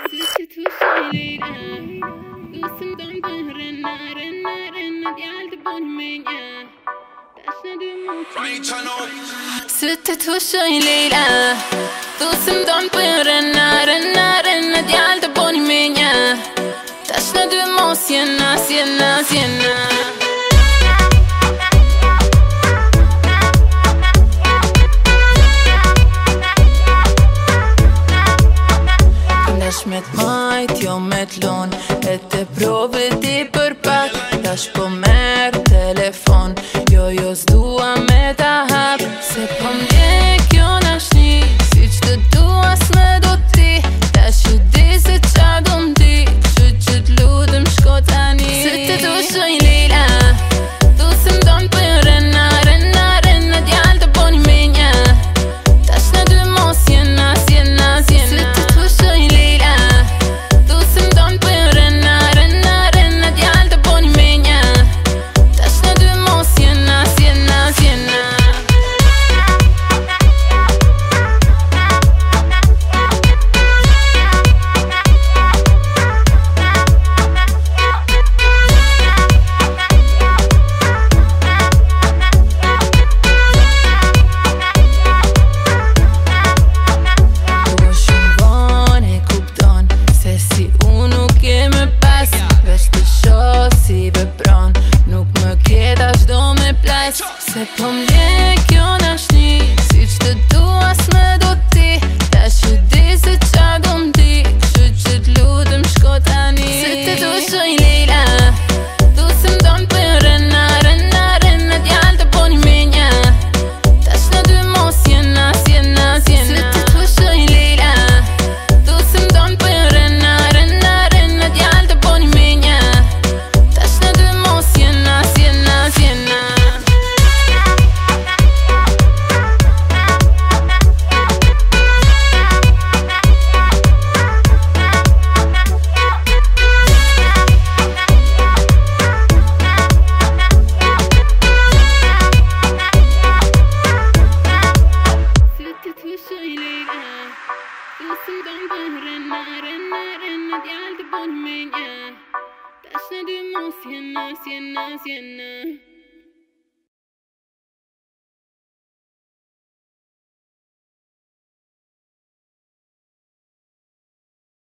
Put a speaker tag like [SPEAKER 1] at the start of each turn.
[SPEAKER 1] Suttit hos Leyla. Gözümden renna, renna, renna. Geldi bölmeye. Taşladım uçan. Suttit hos Leyla. Gözümden renna, renna, renna. Geldi bölmeye. Taşladım o sienna, sienna, sienna.
[SPEAKER 2] Met majt, jo met lon E të provët I për pak Tash po merë telefon Jo s'dua me ta hap Se po m'dje kjo nashni Si që të dua s'me do ti Tash që di se qa do m'di Që t'ludëm shko tani
[SPEAKER 1] Se të du shoj Leyla. Du se m'don për renna, renna, renna. Djallë të boni me nja. Tash në dy mo sienna, sienna, sienna. Se të du shoj Leyla. Du se m'don për renna, renna, renna. Djallë të boni me nja. Tash në dy mo sienna, sienna, sienna.
[SPEAKER 2] Se po m'dje kjo nashni Si që të dua s'me do ti Tash që di se qa do m'di Që t'ludëm shko tani
[SPEAKER 1] Se të du shoj Leyla. Du se m'don për renna, renna, renna. Djallë të boni me nja. Tash në dy mo sienna, sienna, sienna. Se të du shoj Leyla. Du se m'don për renna, renna, renna. Djallë të boni me nja. Tash në dy mo sienna, sienna, sienna. Sienna, sienna, sienna.